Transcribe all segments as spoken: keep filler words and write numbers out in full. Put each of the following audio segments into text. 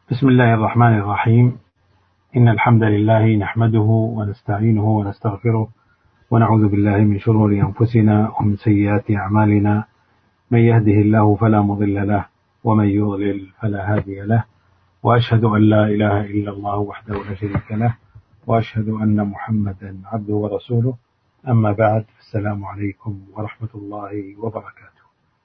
بسم الله الرحمن الرحيم. إن الحمد لله نحمده ونستعينه ونستغفره ونعوذ بالله من شرور أنفسنا ومن سيئات أعمالنا. من يهده الله فلا مضل له ومن يضلل فلا هادي له، وأشهد أن لا إله إلا الله وحده لا شريك له، وأشهد أن محمدا عبده ورسوله. أما بعد، السلام عليكم ورحمة الله وبركاته.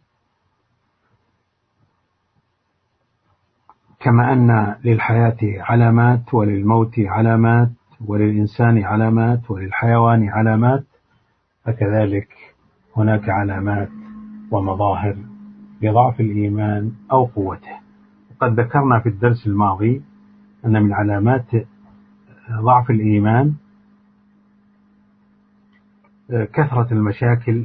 كما أن للحياة علامات وللموت علامات وللإنسان علامات وللحيوان علامات، فكذلك هناك علامات ومظاهر لضعف الإيمان أو قوته. وقد ذكرنا في الدرس الماضي أن من علامات ضعف الإيمان كثرة المشاكل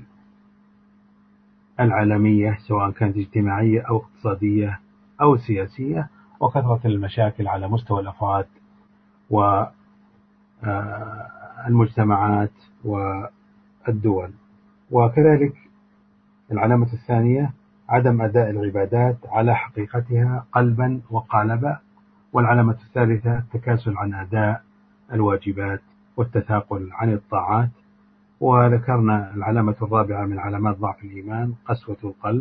العالمية، سواء كانت اجتماعية أو اقتصادية أو سياسية، وكثرة المشاكل على مستوى الأفراد والمجتمعات والدول. وكذلك العلامة الثانية عدم أداء العبادات على حقيقتها قلبا وقالبا. والعلامة الثالثة التكاسل عن أداء الواجبات والتثاقل عن الطاعات. وذكرنا العلامة الرابعة من علامات ضعف الإيمان قسوة القلب،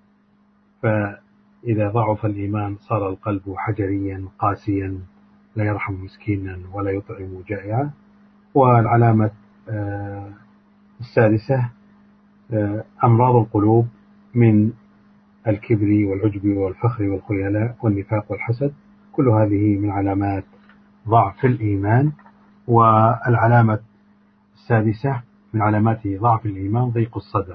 فإذا ضعف الإيمان صار القلب حجريا قاسيا لا يرحم مسكينا ولا يطعم جائعا. والعلامة السادسة أمراض القلوب من الكبر والعجب والفخر والخيلاء والنفاق والحسد، كل هذه من علامات ضعف الإيمان. والعلامة السادسة من علامات ضعف الإيمان ضيق الصدر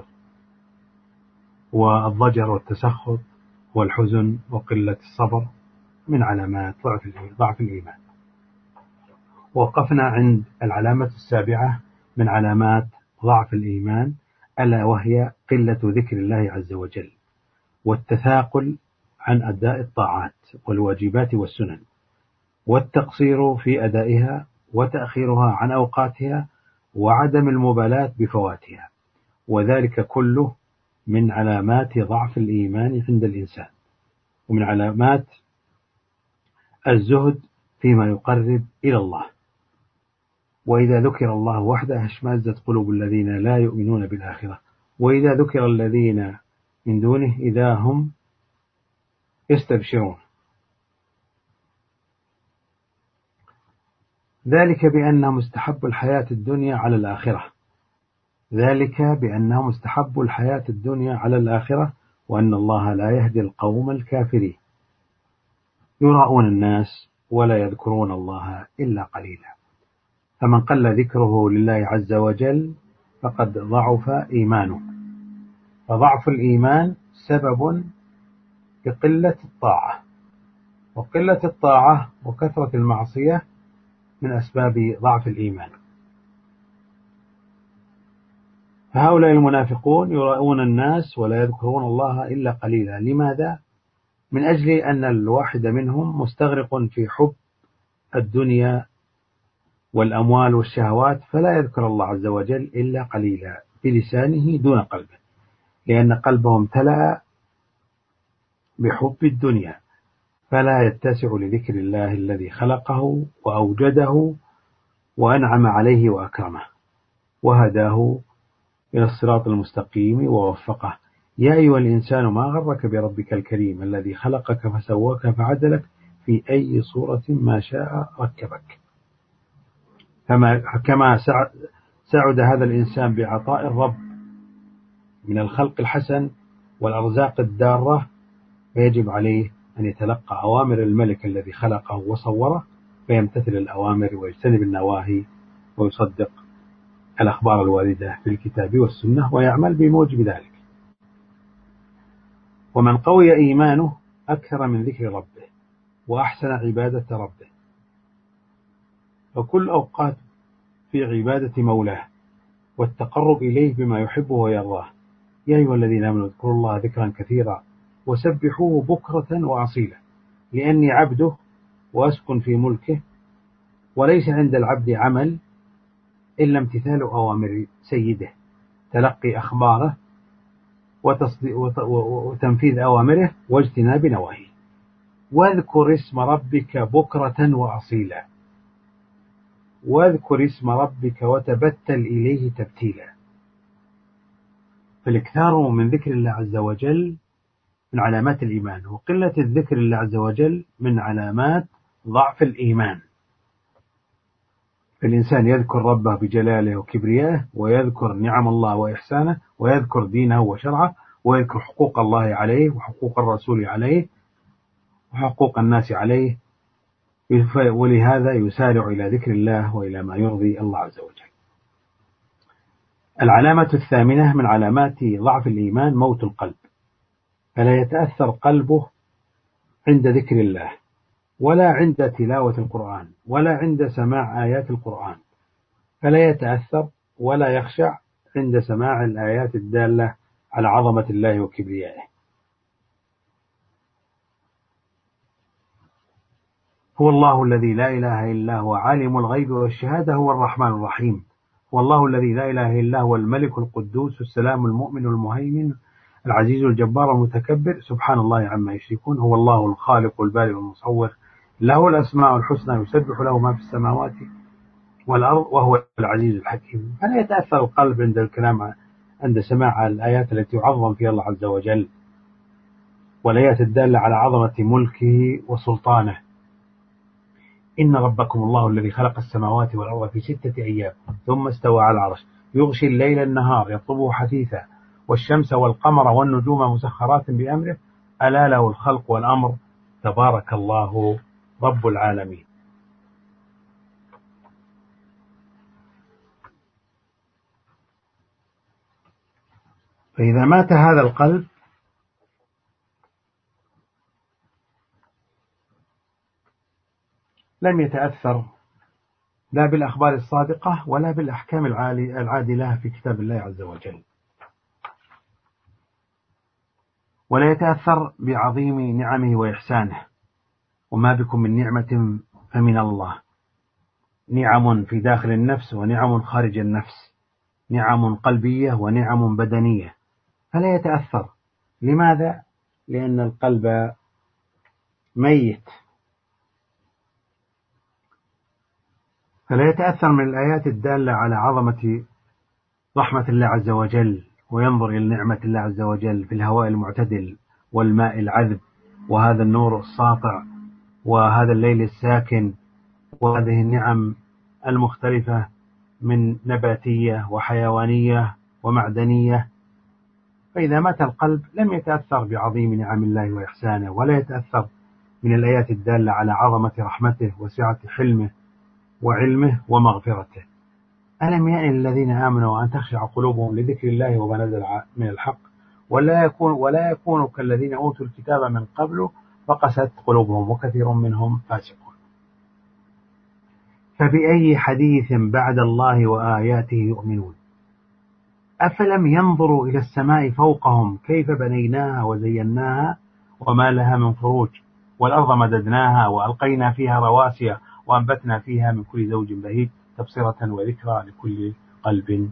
والضجر والتسخط والحزن وقلة الصبر، من علامات ضعف الإيمان. وقفنا عند العلامة السابعة من علامات ضعف الإيمان، ألا وهي قلة ذكر الله عز وجل والتثاقل عن أداء الطاعات والواجبات والسنن، والتقصير في أدائها وتأخيرها عن أوقاتها وعدم المبالاة بفواتها، وذلك كله من علامات ضعف الإيمان عند الإنسان، ومن علامات الزهد فيما يقرب إلى الله. وإذا ذكر الله وحده اشمأزت قلوب الذين لا يؤمنون بالآخرة، وإذا ذكر الذين من دونه إذا هم يستبشرون. ذلك بأنهم مستحب الحياة الدنيا على الآخرة ذلك بأنهم مستحب الحياة الدنيا على الآخرة وأن الله لا يهدي القوم الكافرين. يراؤون الناس ولا يذكرون الله إلا قليلا، فمن قل ذكره لله عز وجل فقد ضعف إيمانه. فضعف الإيمان سبب لقلة الطاعة، وقلة الطاعة وكثرة المعصية من أسباب ضعف الإيمان. فهؤلاء المنافقون يراؤون الناس ولا يذكرون الله إلا قليلا. لماذا؟ من أجل أن الواحد منهم مستغرق في حب الدنيا والأموال والشهوات، فلا يذكر الله عز وجل إلا قليلا بلسانه دون قلبه، لأن قلبه امتلأ بحب الدنيا، فلا يتسع لذكر الله الذي خلقه وأوجده وأنعم عليه وأكرمه وهداه إلى الصراط المستقيم ووفقه. يا أيها الإنسان ما غرك بربك الكريم الذي خلقك فسواك فعدلك في أي صورة ما شاء ركبك. فما كما سعد هذا الإنسان بعطاء الرب من الخلق الحسن والأرزاق الدارة، فيجب عليه أن يتلقى أوامر الملك الذي خلقه وصوره، فيمتثل الأوامر ويجتنب النواهي ويصدق الأخبار الواردة في الكتاب والسنة ويعمل بموجب ذلك. ومن قوي إيمانه أكثر من ذكر ربه وأحسن عبادة ربه، وكل أوقات في عبادة مولاه والتقرب إليه بما يحبه ويرضاه. يا أيها الذين آمنوا اذكروا الله ذكرا كثيرا وسبحوه بكرة وأصيلا، لأني عبده وأسكن في ملكه، وليس عند العبد عمل إلا امتثال أوامر سيده، تلقي أخباره وتنفيذ أوامره واجتناب نواهيه. واذكر اسم ربك بكرة وأصيلا واذكر اسم ربك وتبتل إليه تبتيلا. فالاكثار من ذكر الله عز وجل من علامات الإيمان، وقلة الذكر الله عز وجل من علامات ضعف الإيمان. فالإنسان يذكر ربه بجلاله وكبريائه، ويذكر نعم الله وإحسانه، ويذكر دينه وشرعه، ويذكر حقوق الله عليه وحقوق الرسول عليه وحقوق الناس عليه، ولهذا يسارع إلى ذكر الله وإلى ما يرضي الله عز وجل. العلامة الثامنة من علامات ضعف الإيمان موت القلب، فلا يتأثر قلبه عند ذكر الله، ولا عند تلاوة القرآن، ولا عند سماع آيات القرآن، فلا يتأثر ولا يخشع عند سماع الآيات الدالة على عظمة الله وكبريائه. هو الله الذي لا إله إلا هو عالم الغيب والشهادة هو الرحمن الرحيم. هو الله الذي لا إله إلا هو الملك القدوس السلام المؤمن المهيمن العزيز الجبار المتكبر سبحان الله عما يشركون. هو الله الخالق البارئ المصور له الأسماء الحسنى يسبح له ما في السماوات والأرض وهو العزيز الحكيم. فلا يتأثر القلب عند الكلام عند سماع الآيات التي يعظم فيها الله عز وجل، والآيات الدالة على عظمة ملكه وسلطانه. إن ربكم الله الذي خلق السماوات والأرض في ستة أيام ثم استوى على العرش يغشي الليل النهار يطلبه حثيثا والشمس والقمر والنجوم مسخرات بأمره ألا له الخلق والأمر تبارك الله رب العالمين. فإذا مات هذا القلب لم يتأثر لا بالأخبار الصادقة ولا بالأحكام العادلة في كتاب الله عز وجل، ولا يتأثر بعظيم نعمه وإحسانه. وما بكم من نعمة فمن الله، نعم في داخل النفس ونعم خارج النفس، نعم قلبية ونعم بدنية، فلا يتأثر. لماذا؟ لأن القلب ميت. فلا يتأثر من الآيات الدالة على عظمة رحمة الله عز وجل، وينظر إلى نعمة الله عز وجل في الهواء المعتدل والماء العذب وهذا النور الساطع وهذا الليل الساكن وهذه النعم المختلفة من نباتية وحيوانية ومعدنية. فإذا مات القلب لم يتأثر بعظيم نعم الله وإحسانه، ولا يتأثر من الآيات الدالة على عظمة رحمته وسعة حلمه وعلمه ومغفرته. ألم يأن الذين آمنوا أن تخشع قلوبهم لذكر الله وما نزل من الحق ولا يكون ولا يكونوا كالذين أوتوا الكتاب من قبل فقست قلوبهم وكثير منهم فاسقون. فبأي حديث بعد الله وآياته يؤمنون؟ أفلم ينظروا إلى السماء فوقهم كيف بنيناها وزيناها وما لها من فروج والأرض مددناها وألقينا فيها رواسي وأنبتنا فيها من كل زوج بهيج تبصرة وذكرى لكل قلب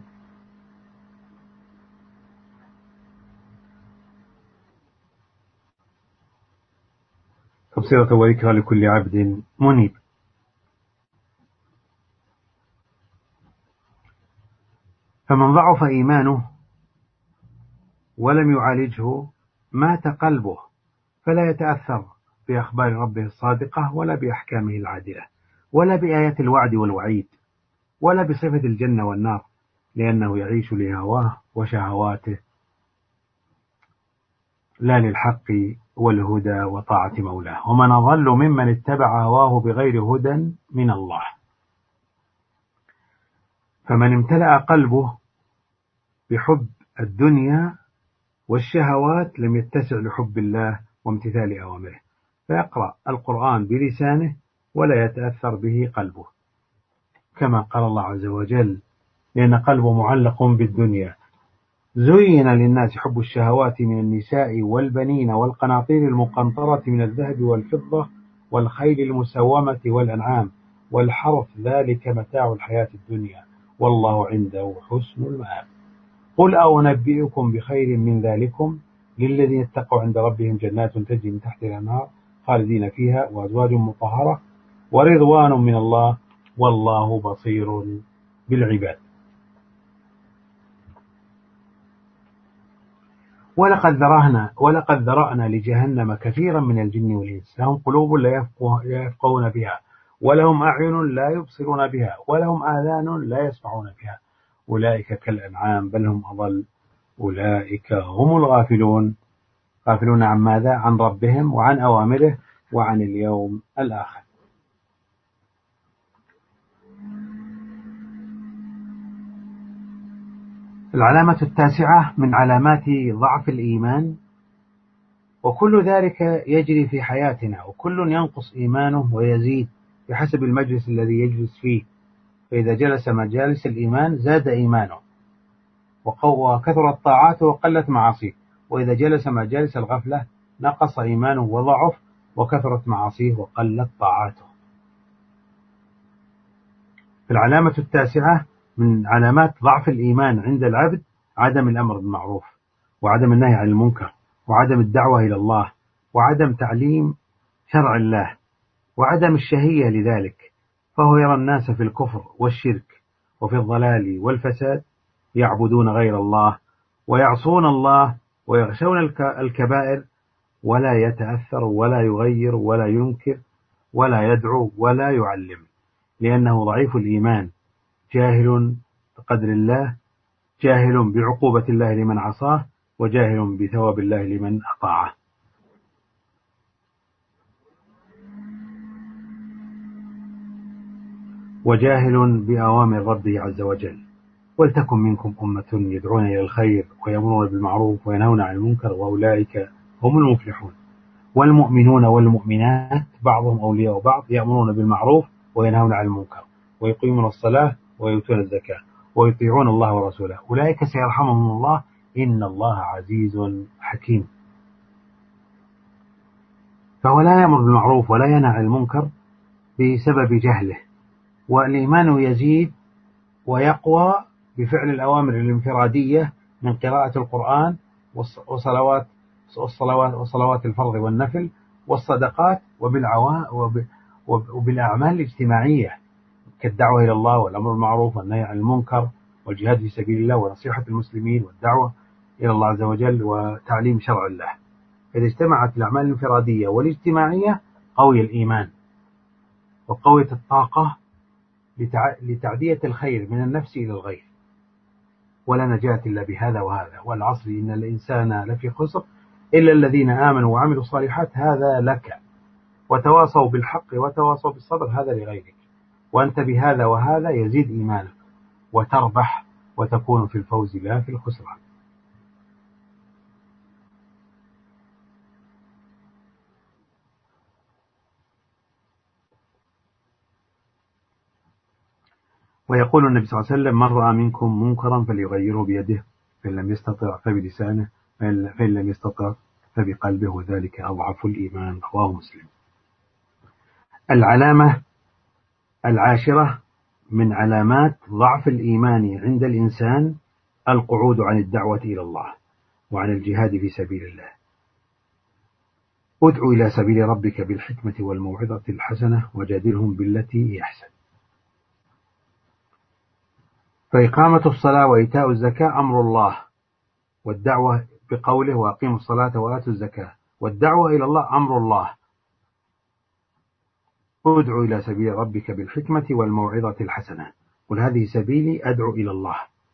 تبصرة وذكرى لكل عبد منيب. فمن ضعف إيمانه ولم يعالجه مات قلبه، فلا يتأثر بأخبار ربه الصادقة ولا بأحكامه العادلة ولا بآيات الوعد والوعيد ولا بصفة الجنة والنار، لأنه يعيش لهواه وشهواته لا للحق والهدى وطاعة مولاه. ومن أضل ممن اتبع هواه بغير هدى من الله. فمن امتلأ قلبه بحب الدنيا والشهوات لم يتسع لحب الله وامتثال أوامره، فيقرأ القرآن بلسانه ولا يتأثر به قلبه، كما قال الله عز وجل: لأن قلبه معلق بالدنيا. زين للناس حب الشهوات من النساء والبنين والقناطير المقنطرة من الذهب والفضة والخيل المسومة والأنعام والحرث ذلك متاع الحياة الدنيا والله عنده حسن المآب. قل أنبئكم بخير من ذلكم للذين اتقوا عند ربهم جنات تجري من تحتها الأنهار خالدين فيها وأزواج مطهرة ورضوان من الله والله بصير بالعباد. ولقد ذرأنا ولقد ذرأنا لجهنم كثيرا من الجن والإنس لهم قلوب لا يفقهون بها ولهم أعين لا يبصرون بها ولهم آذان لا يسمعون بها أولئك كالأنعام بل هم أضل أولئك هم الغافلون. غافلون عن ماذا؟ عن ربهم وعن أوامره وعن اليوم الآخر. العلامة التاسعة من علامات ضعف الإيمان: وكل ذلك يجري في حياتنا وكل ينقص إيمانه ويزيد بحسب المجلس الذي يجلس فيه، فإذا جلس مجالس الإيمان زاد إيمانه وكثرت طاعاته وقلت معاصيه، وإذا جلس مجالس الغفلة نقص إيمانه وضعف وكثرت معاصيه وقلت طاعاته. العلامة التاسعة من علامات ضعف الإيمان عند العبد عدم الأمر بالمعروف وعدم النهي عن المنكر وعدم الدعوة إلى الله وعدم تعليم شرع الله وعدم الشهية لذلك، فهو يرى الناس في الكفر والشرك وفي الضلال والفساد يعبدون غير الله ويعصون الله ويغشون الكبائر ولا يتأثر ولا يغير ولا ينكر ولا يدعو ولا يعلم، لأنه ضعيف الإيمان جاهل بقدر الله، جاهل بعقوبة الله لمن عصاه وجاهل بثواب الله لمن أطاعه. وجاهل بأوامر ربه عز وجل. ولتكن منكم أمة يدعون إلى الخير ويأمرون بالمعروف وينهون عن المنكر وأولئك هم المفلحون. والمؤمنون والمؤمنات بعضهم أولياء بعض يأمرون بالمعروف وينهون عن المنكر ويقيمون الصلاة ويؤتون الزكاة ويطيعون الله ورسوله أولئك سيرحمهم الله إن الله عزيز حكيم. فهو لا يأمر بالمعروف ولا ينهى عن المنكر بسبب جهله، والإيمان يزيد ويقوى بفعل الأوامر الانفرادية من قراءة القرآن وصلوات والصلوات وصلوات الفرض والنفل والصدقات وبالأعمال الاجتماعية كالدعوة إلى الله والأمر بالمعروف والنهي عن المنكر والجهاد في سبيل الله ونصيحة المسلمين والدعوة إلى الله عز وجل وتعليم شرع الله. إذا اجتمعت الأعمال الانفرادية والاجتماعية قوي الإيمان وقوية الطاقة لتعدية الخير من النفس إلى الغير، ولا نجاة إلا بهذا وهذا. والعصر إن الإنسان لفي خسر إلا الذين آمنوا وعملوا الصالحات هذا لك، وتواصوا بالحق وتواصوا بالصبر هذا لغيرك، وأنت بهذا وهذا يزيد إيمانك وتربح وتكون في الفوز لا في الخسران. ويقول النبي صلى الله عليه وسلم: من رأى منكم منكرا فليغيره بيده فإن لم يستطع فبلسانه فإن لم يستطع فبقلبه وذلك أضعف الإيمان. رواه مسلم. العلامة العاشرة من علامات ضعف الإيمان عند الإنسان القعود عن الدعوة إلى الله وعن الجهاد في سبيل الله. ادع إلى سبيل ربك بالحكمة والموعظة الحسنة وجادلهم بالتي هي أحسن. فإقامة الصلاة وإيتاء الزكاة أمر الله، والدعوة بقوله وأقيموا الصلاة وآتوا الزكاة، والدعوة إلى الله أمر الله. ادع إلى سبيل ربك بالحكمة والموعظة الحسنة، قل هذه سبيلي أدعو إلى الله.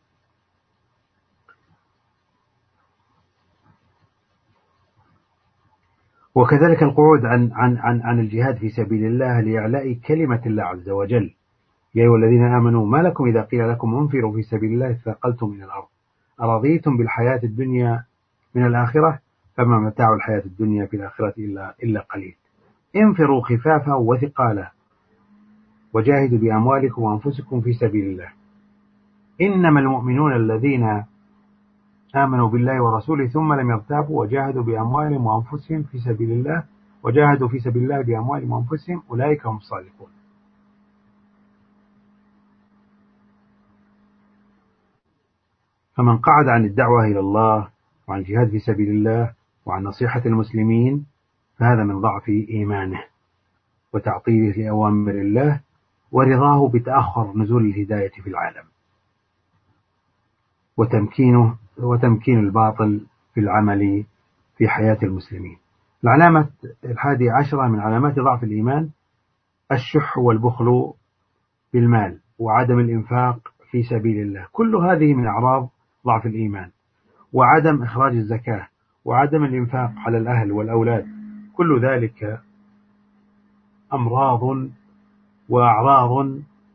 وكذلك القعود عن عن عن عن الجهاد في سبيل الله لإعلاء كلمة الله عز وجل. يا أيها الذين آمنوا ما لكم إذا قيل لكم انفروا في سبيل الله اثاقلتم إلى الأرض أرضيتم بالحياة الدنيا من الآخرة فما متاع الحياة الدنيا في الآخرة إلا إلا قليل. انفروا خفافا وثقالا وجاهدوا بأموالكم وأنفسكم في سبيل الله. إنما المؤمنون الذين آمنوا بالله ورسوله ثم لم يرتابوا وجاهدوا بأموالهم وأنفسهم في سبيل الله وجاهدوا في سبيل الله بأموالهم وأنفسهم أولئك هم الصادقون. فمن قعد عن الدعوة إلى الله وعن الجهاد في سبيل الله وعن نصيحة المسلمين فهذا من ضعف إيمانه وتعطيله لأوامر الله ورضاه بتأخر نزول الهداية في العالم وتمكينه وتمكين الباطل في العمل في حياة المسلمين. العلامة الحادية عشرة من علامات ضعف الإيمان الشح والبخل بالمال وعدم الإنفاق في سبيل الله. كل هذه من أعراض ضعف الإيمان. وعدم إخراج الزكاة وعدم الإنفاق على الأهل والأولاد، كل ذلك أمراض وأعراض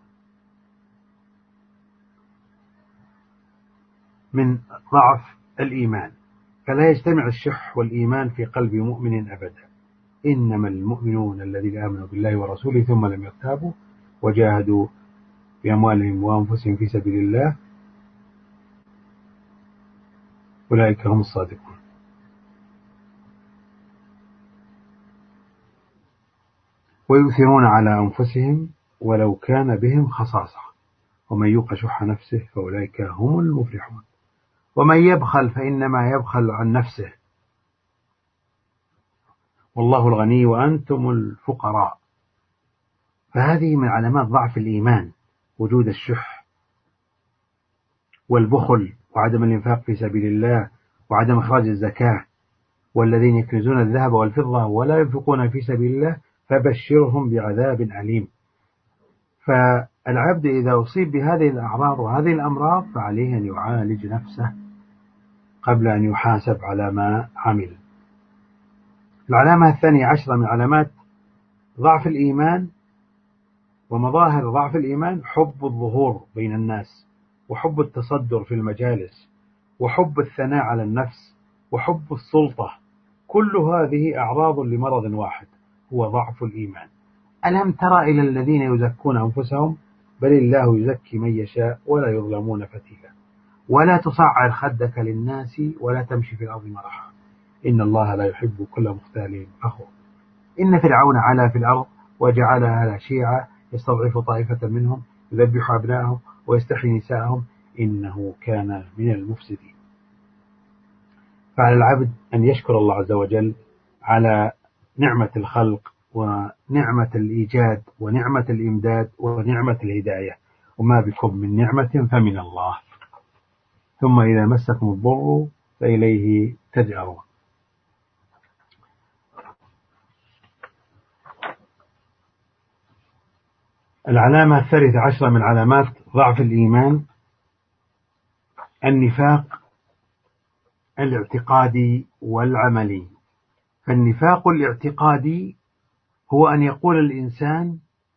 من ضعف الإيمان. فلا يجتمع الشح والإيمان في قلب مؤمن أبدا. إنما المؤمنون الذين آمنوا بالله ورسوله ثم لم يرتابوا وجاهدوا بأموالهم وأنفسهم في سبيل الله أولئك هم الصادقون. ويؤثرون على أنفسهم ولو كان بهم خصاصة ومن يوق شح نفسه فأولئك هم المفلحون. ومن يبخل فإنما يبخل عن نفسه والله الغني وأنتم الفقراء. فهذه من علامات ضعف الإيمان وجود الشح والبخل وعدم الإنفاق في سبيل الله وعدم إخراج الزكاة. والذين يكنزون الذهب والفضة ولا ينفقون في سبيل الله فبشرهم بعذاب أليم. فالعبد إذا أصيب بهذه الأعراض وهذه الأمراض فعليه أن يعالج نفسه قبل أن يحاسب على ما عمل. العلامة الثانية عشرة من علامات ضعف الإيمان ومظاهر ضعف الإيمان حب الظهور بين الناس وحب التصدر في المجالس وحب الثناء على النفس وحب السلطة. كل هذه أعراض لمرض واحد هو ضعف الإيمان. ألم تر إلى الذين يزكون أنفسهم بل الله يزكي من يشاء ولا يظلمون فتيلا. ولا تصعر خدك للناس ولا تمشي في الأرض مرحا إن الله لا يحب كل مختال فخور. إن فرعون علا في الأرض وجعلها شيعا يستضعف طائفة منهم يذبح أبنائهم ويستحيي نساءهم إنه كان من المفسدين. فعلى العبد أن يشكر الله عز وجل على نعمة الخلق ونعمة الإيجاد ونعمة الإمداد ونعمة الهداية، وما بكم من نعمة فمن الله، ثم إذا مسكم الضر فإليه تجأرون. العلامة الثالثة عشرة من علامات ضعف الإيمان النفاق الاعتقادي والعملي. فالنفاق الاعتقادي هو أن يقول الإنسان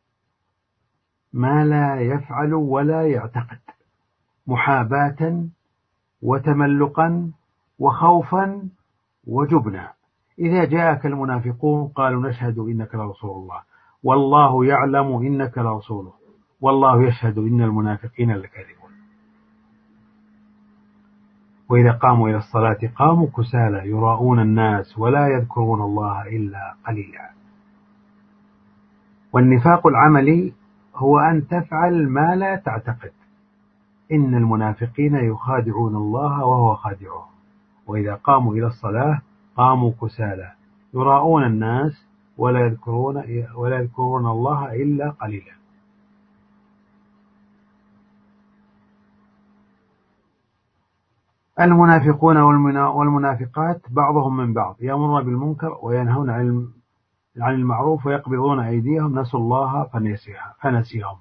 ما لا يفعل ولا يعتقد محاباة وتملقا وخوفا وجبنا. إذا جاءك المنافقون قالوا نشهد إنك لرسول الله والله يعلم إنك لرسوله والله يشهد إن المنافقين لكاذبون. وإذا قاموا إلى الصلاة قاموا كسالى يراءون الناس ولا يذكرون الله إلا قليلا. والنفاق العملي هو أن تفعل ما لا تعتقد. إن المنافقين يخادعون الله وهو خادعهم وإذا قاموا إلى الصلاة قاموا كسالى يراءون الناس ولا يذكرون ولا يذكرون الله إلا قليلا. المنافقون والمنافقات بعضهم من بعض يأمرون بالمنكر وينهون عن المعروف ويقبضون أيديهم نسوا الله فنسيهم.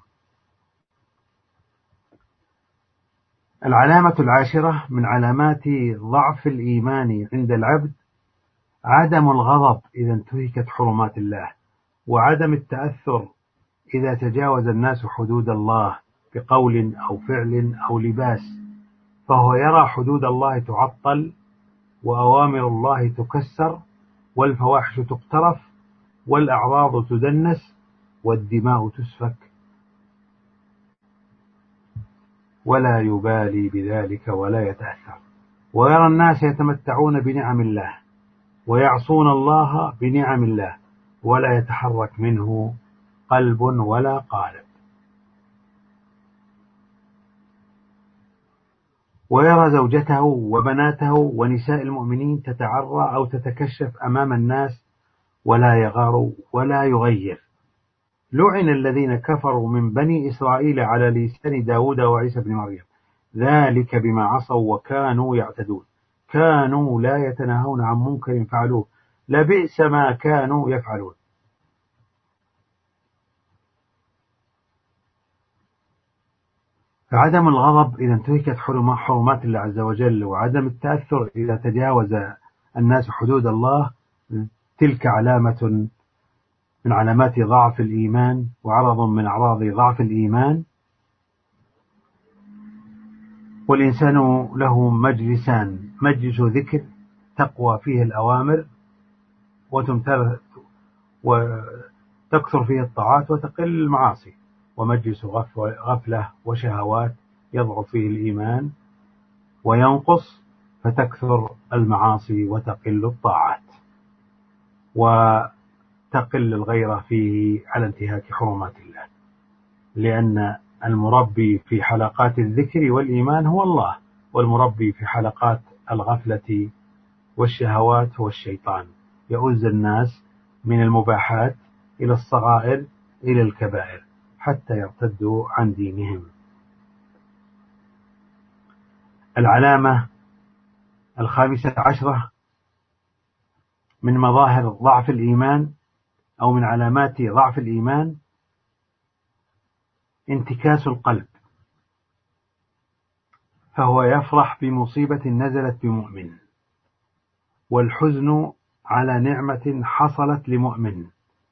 العلامة العاشرة من علامات ضعف الإيمان عند العبد عدم الغضب إذا انتهكت حرمات الله وعدم التأثر إذا تجاوز الناس حدود الله بقول أو فعل أو لباس، فهو يرى حدود الله تعطل وأوامر الله تكسر والفواحش تقترف والأعراض تدنس والدماء تسفك ولا يبالي بذلك ولا يتأثر. ويرى الناس يتمتعون بنعم الله ويعصون الله بنعم الله ولا يتحرك منه قلب ولا قالب. ويرى زوجته وبناته ونساء المؤمنين تتعرى أو تتكشف أمام الناس ولا يغار ولا يغير. لعن الذين كفروا من بني إسرائيل على لسان داود وعيسى بن مريم ذلك بما عصوا وكانوا يعتدون كانوا لا يتناهون عن منكر فعلوه لبئس ما كانوا يفعلون. فعدم الغضب إذا انتهكت حرمات الله عز وجل، وعدم التأثر إذا تجاوز الناس حدود الله، تلك علامة من علامات ضعف الإيمان وعرض من أعراض ضعف الإيمان. والإنسان له مجلسان: مجلس ذكر تقوى فيه الأوامر وتكثر فيه الطاعات وتقل المعاصي، ومجلس غفلة وشهوات يضعف فيه الإيمان وينقص فتكثر المعاصي وتقل الطاعات وتقل الغيرة فيه على انتهاك حرمات الله، لأن المربي في حلقات الذكر والإيمان هو الله، والمربي في حلقات الغفلة والشهوات هو الشيطان، يؤز الناس من المباحات إلى الصغائر إلى الكبائر حتى يرتدوا عن دينهم. العلامة الخامسة عشرة من مظاهر ضعف الإيمان أو من علامات ضعف الإيمان انتكاس القلب، فهو يفرح بمصيبة نزلت بمؤمن، والحزن على نعمة حصلت لمؤمن.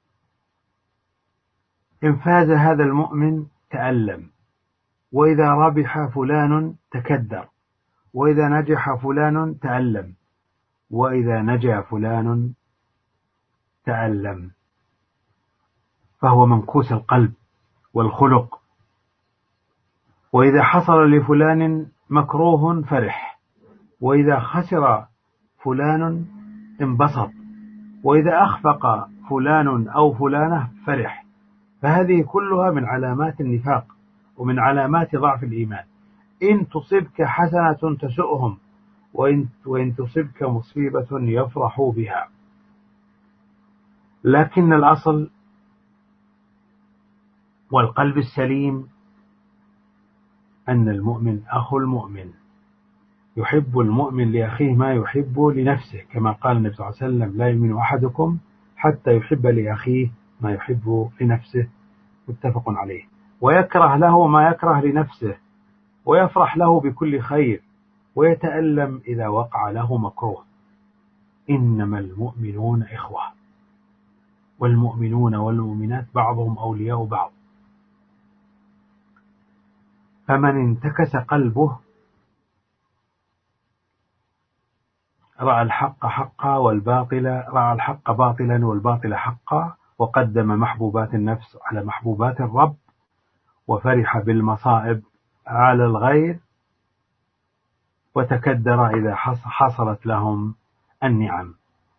إن فاز هذا المؤمن تألم، وإذا ربح فلان تكدر، وإذا نجح فلان تألم، وإذا نجا فلان تألم، فهو منكوس القلب والخلق. وإذا حصل لفلان مكروه فرح، وإذا خسر فلان انبسط، وإذا أخفق فلان أو فلانة فرح. فهذه كلها من علامات النفاق ومن علامات ضعف الإيمان. إن تصبك حسنة تسؤهم، وإن, وإن تصبك مصيبة يفرحوا بها. لكن الأصل والقلب السليم أن المؤمن أخو المؤمن، يحب المؤمن لأخيه ما يحب لنفسه، كما قال النبي صلى الله عليه وسلم: لا يؤمن أحدكم حتى يحب لأخيه ما يحب لنفسه، متفق عليه. ويكره له ما يكره لنفسه، ويفرح له بكل خير، ويتألم إذا وقع له مكروه. إنما المؤمنون إخوة، والمؤمنون والمؤمنات بعضهم أولياء بعض. فمن انتكس قلبه رأى الحق حقا والباطل رأى الحق باطلا والباطل حقا، وقدم محبوبات النفس على محبوبات الرب، وفرح بالمصائب على الغير، وتكدر إذا حصلت لهم النعم.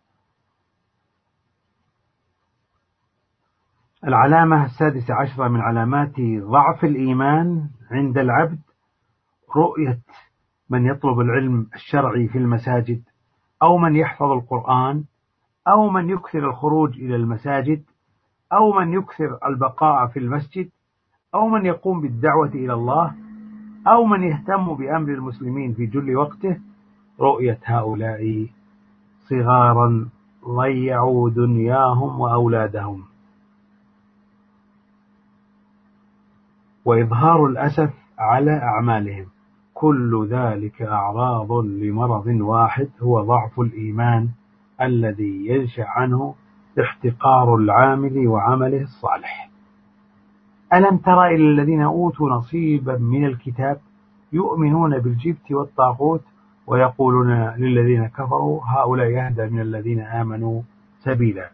العلامة السادسة عشرة من علامات ضعف الإيمان عند العبد رؤية من يطلب العلم الشرعي في المساجد، أو من يحفظ القرآن، أو من يكثر الخروج إلى المساجد، أو من يكثر البقاء في المسجد، أو من يقوم بالدعوة إلى الله، أو من يهتم بأمر المسلمين في جل وقته. رؤية هؤلاء صغارا ضيعوا دنياهم وأولادهم. وإظهار الأسف على أعمالهم. كل ذلك أعراض لمرض واحد هو ضعف الإيمان الذي ينشأ عنه احتقار العامل وعمله الصالح. ألم تر إلى الذين أوتوا نصيبا من الكتاب يؤمنون بالجبت والطاغوت ويقولون للذين كفروا هؤلاء يهدى من الذين آمنوا سبيلا.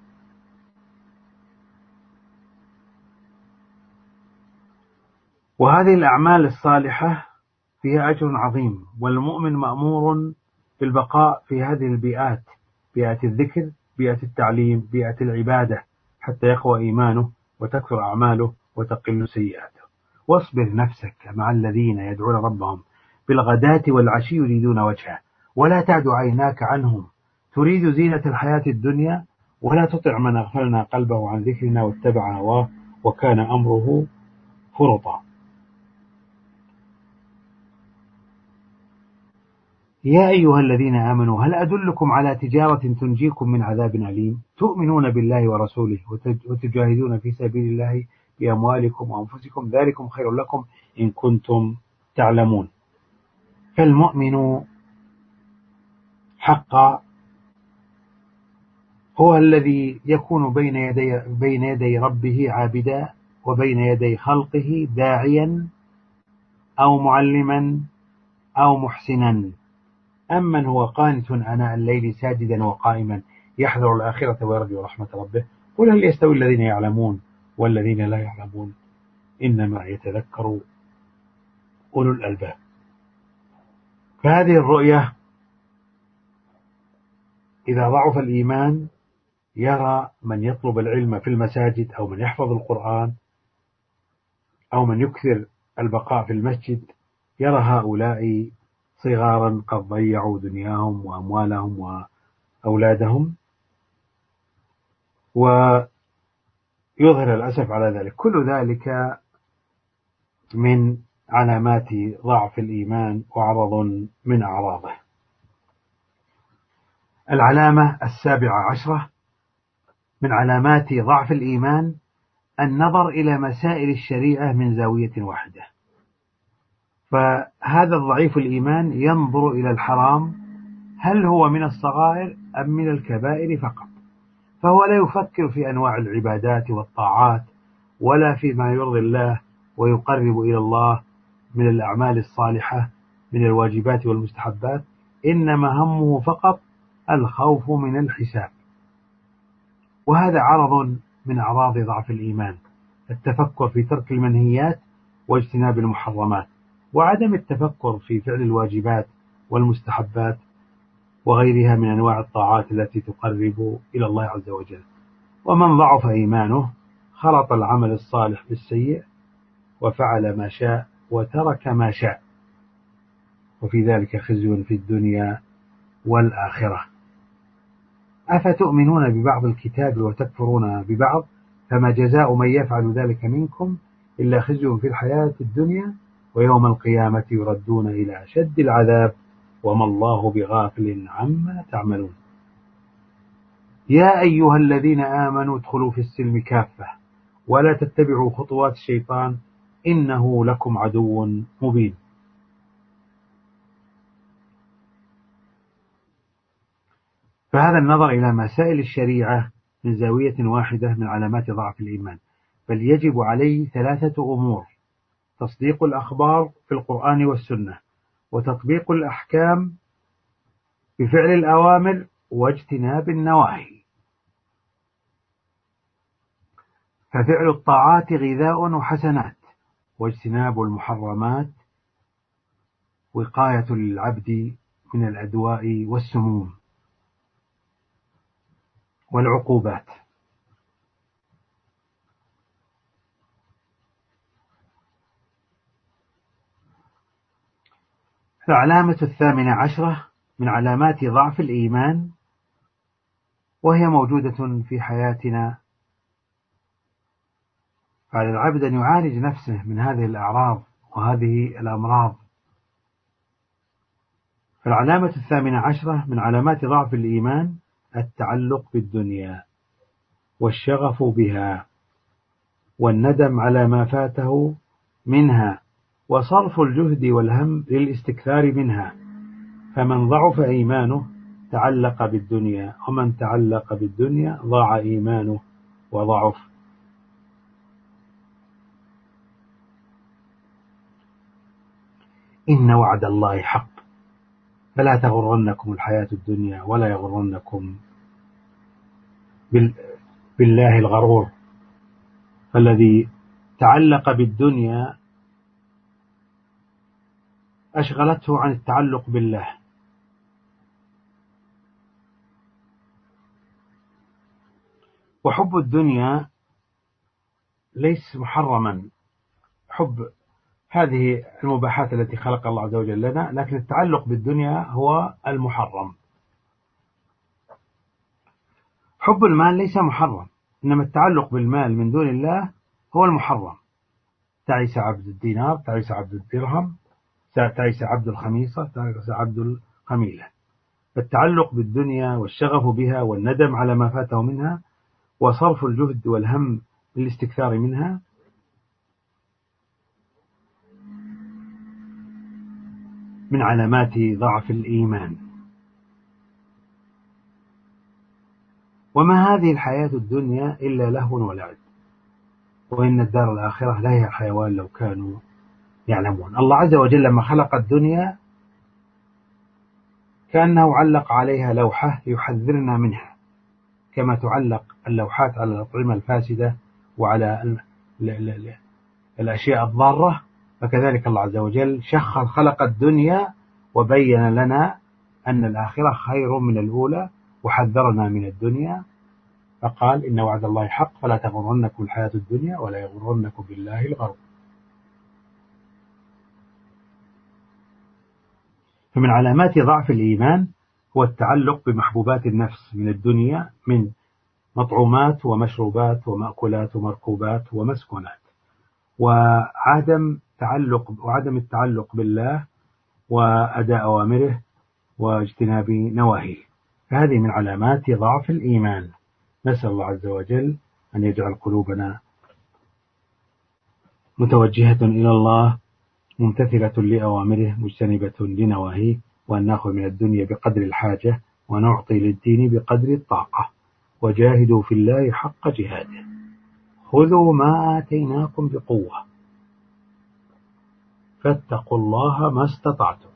وهذه الأعمال الصالحة فيها أجر عظيم، والمؤمن مأمور بالبقاء في هذه البيئات: بيئة الذكر، بيئة التعليم، بيئة العبادة، حتى يقوى إيمانه وتكثر أعماله وتقل سيئاته. واصبر نفسك مع الذين يدعون ربهم بالغداة والعشي يريدون وجهه، ولا تعد عيناك عنهم تريد زينة الحياة الدنيا، ولا تطع من أغفلنا قلبه عن ذكرنا واتبع هواه وكان أمره فرطا. يا أيها الذين آمنوا هل أدلكم على تجارة تنجيكم من عذاب أليم تؤمنون بالله ورسوله وتجاهدون في سبيل الله بأموالكم وأنفسكم ذلكم خير لكم إن كنتم تعلمون. فالمؤمن حقا هو الذي يكون بين يدي, بين يدي ربه عابدا وبين يدي خلقه داعيا أو معلما أو محسنا. أمن هو قانت آناء الليل ساجدا وقائما يحذر الآخرة ويرجو رحمة ربه قل هل يستوي الذين يعلمون والذين لا يعلمون إنما يتذكر أولو الألباب. فهذه الرؤية إذا ضعف الإيمان يرى من يطلب العلم في المساجد أو من يحفظ القرآن أو من يكثر البقاء في المسجد يرى هؤلاء صغارا قد ضيعوا دنياهم وأموالهم وأولادهم، ويظهر الأسف على ذلك. كل ذلك من علامات ضعف الإيمان وعرض من أعراضه. العلامة السابعة عشرة من علامات ضعف الإيمان النظر إلى مسائل الشريعة من زاوية واحدة. فهذا الضعيف الإيمان ينظر إلى الحرام هل هو من الصغائر أم من الكبائر فقط، فهو لا يفكر في أنواع العبادات والطاعات ولا فيما يرضي الله ويقرب إلى الله من الأعمال الصالحة من الواجبات والمستحبات، إنما همه فقط الخوف من الحساب. وهذا عرض من أعراض ضعف الإيمان، التفكر في ترك المنهيات واجتناب المحرمات وعدم التفكر في فعل الواجبات والمستحبات وغيرها من أنواع الطاعات التي تقرب إلى الله عز وجل. ومن ضعف إيمانه خلط العمل الصالح بالسيء وفعل ما شاء وترك ما شاء، وفي ذلك خزي في الدنيا والآخرة. أفتؤمنون ببعض الكتاب وتكفرون ببعض فما جزاء من يفعل ذلك منكم إلا خزي في الحياة الدنيا ويوم القيامة يردون إلى أشد العذاب وما الله بغافل عما تعملون. يا أيها الذين آمنوا ادخلوا في السلم كافة ولا تتبعوا خطوات الشيطان إنه لكم عدو مبين. فهذا النظر إلى مسائل الشريعة من زاوية واحدة من علامات ضعف الإيمان، بل يجب عليه ثلاثة أمور: تصديق الأخبار في القرآن والسنة، وتطبيق الأحكام بفعل الأوامر، واجتناب النواهي. ففعل الطاعات غذاء وحسنات، واجتناب المحرمات وقاية للعبد من الأدواء والسموم والعقوبات. العلامة الثامنة عشرة من علامات ضعف الإيمان، وهي موجودة في حياتنا، فعلى العبد أن يعالج نفسه من هذه الأعراض وهذه الأمراض. فالعلامة الثامنة عشرة من علامات ضعف الإيمان التعلق بالدنيا والشغف بها والندم على ما فاته منها وصرف الجهد والهم للاستكثار منها. فمن ضعف إيمانه تعلق بالدنيا، ومن تعلق بالدنيا ضاع إيمانه وضعف. إن وعد الله حق فلا تغرنكم الحياة الدنيا ولا يغرنكم بالله الغرور. فالذي تعلق بالدنيا أشغلته عن التعلق بالله. وحب الدنيا ليس محرما، حب هذه المباحات التي خلق الله عز وجل لنا، لكن التعلق بالدنيا هو المحرم. حب المال ليس محرم، إنما التعلق بالمال من دون الله هو المحرم. تعيس عبد الدينار، تعيس عبد الدرهم، تعيس عبد الخميصة، تعيس عبد الخميلة. فالتعلق بالدنيا والشغف بها والندم على ما فاته منها وصرف الجهد والهم للاستكثار منها من علامات ضعف الإيمان. وما هذه الحياة الدنيا إلا لهو ولعب، وإن الدار الآخرة لا هي حيوان لو كانوا يعلمون. الله عز وجل لما خلق الدنيا كأنه علق عليها لوحة يحذرنا منها، كما تعلق اللوحات على الأطعمة الفاسدة وعلى الأشياء الضارة، فكذلك الله عز وجل شخص خلق الدنيا وبين لنا أن الآخرة خير من الأولى، وحذرنا من الدنيا فقال إن وعد الله حق فلا تغرنكم الحياة الدنيا ولا يغرنكم بالله الغرور. فمن علامات ضعف الإيمان هو التعلق بمحبوبات النفس من الدنيا، من مطعومات ومشروبات ومأكولات ومركوبات ومسكونات، وعدم تعلق وعدم التعلق بالله وأداء أوامره واجتناب نواهيه. فهذه من علامات ضعف الإيمان. نسأل الله عز وجل أن يجعل قلوبنا متوجهة إلى الله ممتثلة لأوامره مجتنبة لنواهيه، وأن نأخذ من الدنيا بقدر الحاجة ونعطي للدين بقدر الطاقة. وجاهدوا في الله حق جهاده، خذوا ما آتيناكم بقوة فاتقوا الله ما استطعتم.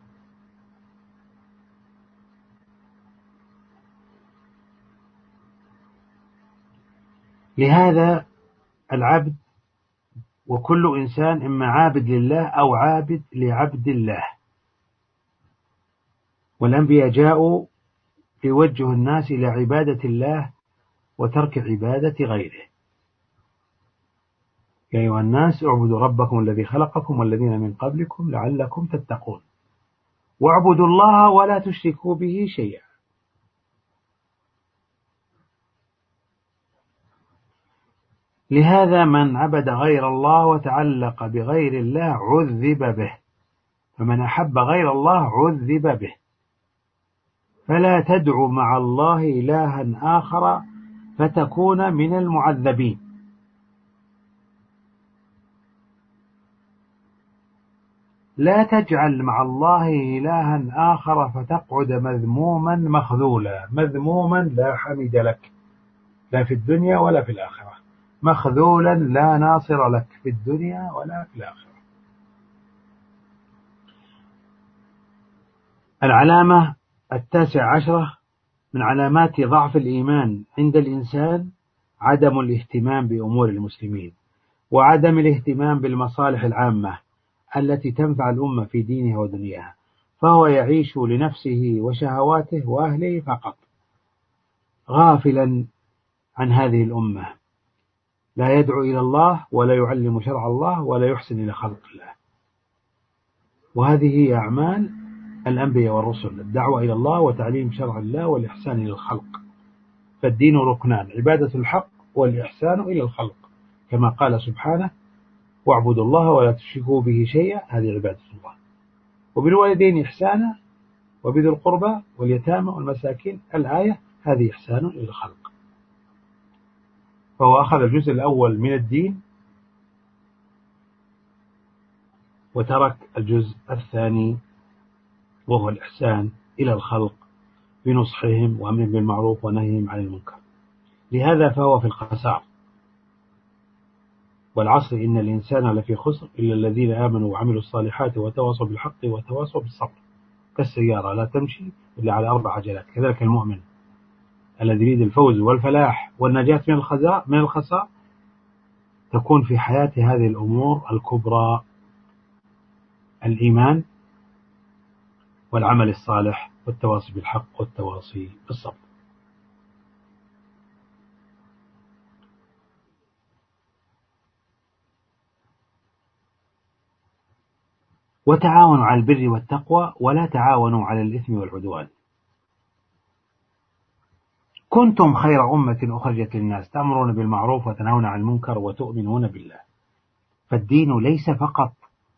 لهذا العبد وكل إنسان إما عابد لله أو عابد لعبد الله، والأنبياء جاءوا ليوجهوا الناس إلى عبادة الله وترك عبادة غيره. يا أيها الناس اعبدوا ربكم الذي خلقكم والذين من قبلكم لعلكم تتقون واعبدوا الله ولا تشركوا به شيئا. لهذا من عبد غير الله وتعلق بغير الله عذب به، فمن أحب غير الله عذب به. فلا تدع مع الله إلها آخر فتكون من المعذبين. لا تجعل مع الله إلها آخر فتقعد مذموما مخذولا، مذموما لا حمد لك لا في الدنيا ولا في الآخرة، مخذولا لا ناصر لك في الدنيا ولا في الآخرة. العلامة التاسعة عشرة من علامات ضعف الإيمان عند الإنسان عدم الاهتمام بأمور المسلمين، وعدم الاهتمام بالمصالح العامة التي تنفع الأمة في دينها ودنياها، فهو يعيش لنفسه وشهواته وأهله فقط، غافلا عن هذه الأمة، لا يدعو إلى الله ولا يعلم شرع الله ولا يحسن إلى خلق الله. وهذه هي أعمال الأنبياء والرسل، الدعوة إلى الله وتعليم شرع الله والإحسان إلى الخلق. فالدين ركنان، عبادة الحق والإحسان إلى الخلق، كما قال سبحانه واعبدوا الله ولا تشركوا به شيئا، هذه عبادة الله. وبالوالدين إحسانا وبذي القربى واليتامى والمساكين، الآية هذه إحسان إلى الخلق. فهو أخذ الجزء الأول من الدين وترك الجزء الثاني وهو الإحسان إلى الخلق بنصحهم وأمرهم بالمعروف ونهيهم عن المنكر. لهذا فهو في الخسار. والعصر إن الإنسان لفي خسر إلا الذين آمنوا وعملوا الصالحات وتواصوا بالحق وتواصوا بالصبر. كالسيارة لا تمشي إلا على أربع عجلات، كذلك المؤمن الذي يريد الفوز والفلاح والنجاة من الخزاء من الخسار تكون في حياته هذه الأمور الكبرى: الإيمان والعمل الصالح والتواصي بالحق والتواصي بالصبر. وتعاونوا على البر والتقوى ولا تعاونوا على الإثم والعدوان. كنتم خير أمة أخرجت للناس تأمرون بالمعروف وتنهون عن المنكر وتؤمنون بالله. فالدين ليس فقط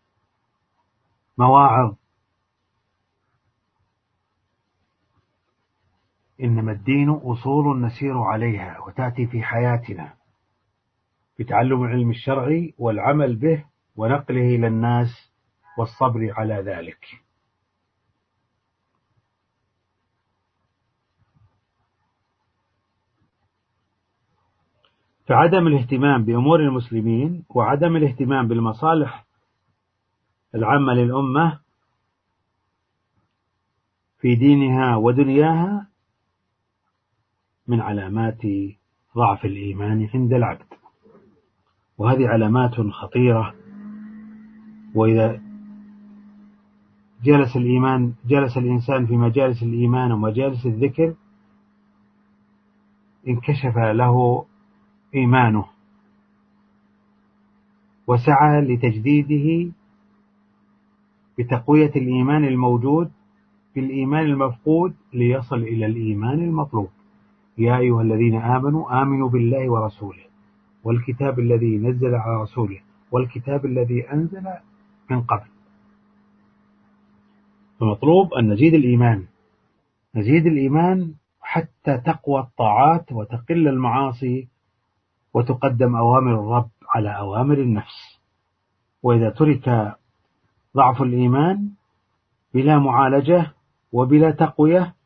مواعظ، إنما الدين أصول نسير عليها وتأتي في حياتنا بتعلم العلم الشرعي والعمل به ونقله إلى الناس والصبر على ذلك. فعدم الاهتمام بأمور المسلمين وعدم الاهتمام بالمصالح العامة للأمة في دينها ودنياها من علامات ضعف الإيمان عند العبد، وهذه علامات خطيرة. وإذا جلس الإيمان جلس الإنسان في مجالس الإيمان ومجالس الذكر انكشف له إيمانه وسعى لتجديده بتقوية الإيمان الموجود بالإيمان المفقود ليصل إلى الإيمان المطلوب. يا أيها الذين آمنوا آمنوا بالله ورسوله والكتاب الذي نزل على رسوله والكتاب الذي أنزل من قبل. فمطلوب أن نزيد الإيمان نزيد الإيمان حتى تقوى الطاعات وتقل المعاصي وتقدم أوامر الرب على أوامر النفس. وإذا ترك ضعف الإيمان بلا معالجة وبلا تقوية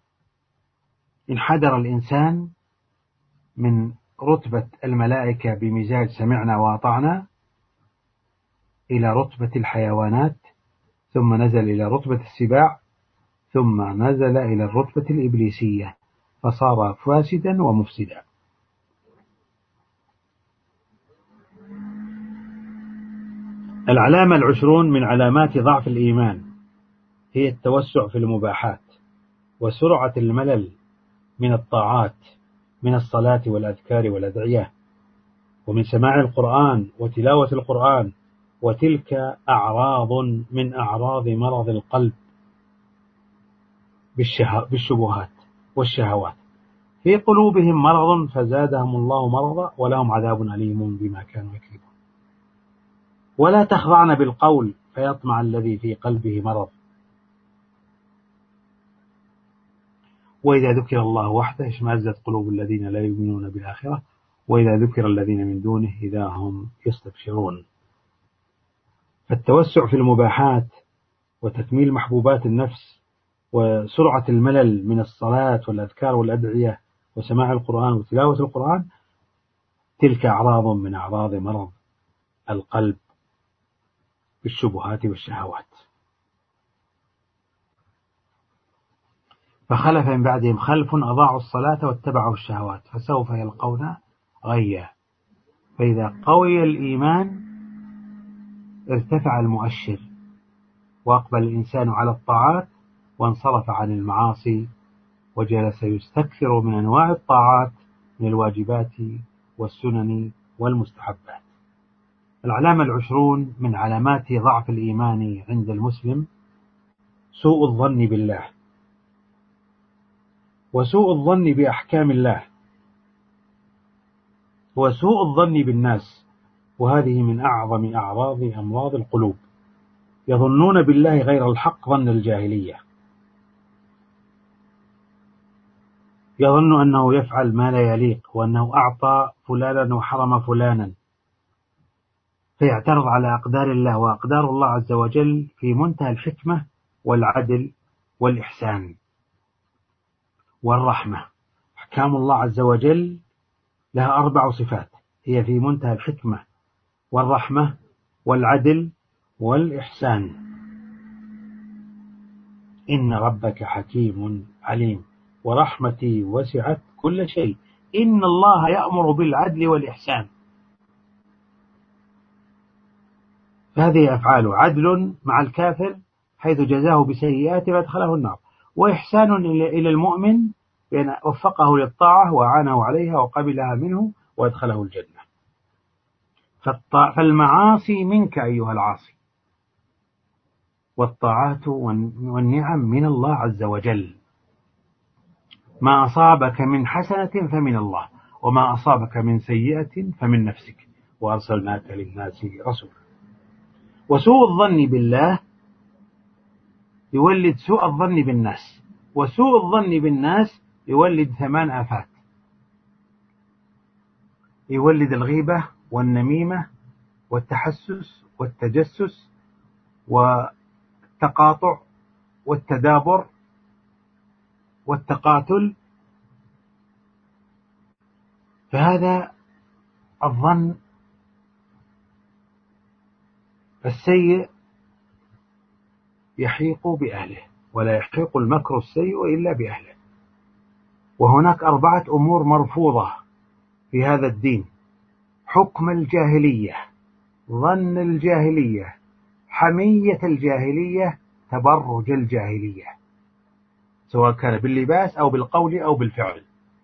انحدر الإنسان من رتبة الملائكة بمزاج سمعنا وأطعنا إلى رتبة الحيوانات، ثم نزل إلى رتبة السباع، ثم نزل إلى الرتبة الإبليسية، فصار فاسدا ومفسدا. العلامة العشرون من علامات ضعف الإيمان هي التوسع في المباحات وسرعة الملل من الطاعات من الصلاة والأذكار والأدعية ومن سماع القرآن وتلاوة القرآن، وتلك أعراض من أعراض مرض القلب بالشبهات والشهوات. في قلوبهم مرض فزادهم الله مرضا ولهم عذاب أليم بما كانوا يكذبون. ولا تخضعن بالقول فيطمع الذي في قلبه مرض. وإذا ذكر الله وحده اشمأزت قلوب الذين لا يؤمنون بالآخرة وإذا ذكر الذين من دونه إذا هم يستبشرون. فالتوسع في المباحات وتكميل محبوبات النفس وسرعة الملل من الصلاة والأذكار والأدعية وسماع القرآن وتلاوة القرآن تلك أعراض من أعراض مرض القلب بالشبهات والشهوات. فخلف من بعدهم خلف أضاعوا الصلاة واتبعوا الشهوات فسوف يلقون غيا. فإذا قوي الإيمان ارتفع المؤشر وأقبل الإنسان على الطاعات وانصرف عن المعاصي وجلس يستكثر من أنواع الطاعات من الواجبات والسنن والمستحبات. العلامة العشرون من علامات ضعف الإيمان عند المسلم سوء الظن بالله وسوء الظن بأحكام الله وسوء الظن بالناس، وهذه من أعظم أعراض أمراض القلوب. يظنون بالله غير الحق ظن الجاهلية، يظن أنه يفعل ما لا يليق وأنه أعطى فلانا وحرم فلانا، فيعترض على أقدار الله. وأقدار الله عز وجل في منتهى الحكمة والعدل والإحسان والرحمة. أحكام الله عز وجل لها أربع صفات هي في منتهى الحكمة والرحمة والعدل والإحسان. إن ربك حكيم عليم ورحمتي وسعت كل شيء إن الله يأمر بالعدل والإحسان. فهذه أفعال عدل مع الكافر حيث جزاه بسيئات وادخله النار، وإحسان إلى المؤمن بأن وفقه للطاعة وأعانه عليها وقبلها منه وادخله الجنة. فالمعاصي منك أيها العاصي، والطاعات والنعم من الله عز وجل. ما أصابك من حسنة فمن الله، وما أصابك من سيئة فمن نفسك، وأرسلناك للناس رسولا. وسوء الظن بالله يولد سوء الظن بالناس، وسوء الظن بالناس يولد ثمان آفات: يولد الغيبة والنميمة والتحسس والتجسس والتقاطع والتدابر والتقاتل. فهذا الظن السيء يحيق بأهله، ولا يحيق المكر السيء إلا بأهله. وهناك أربعة أمور مرفوضة في هذا الدين: حكم الجاهلية، ظن الجاهلية، حمية الجاهلية، تبرج الجاهلية، سواء كان باللباس أو بالقول أو بالفعل.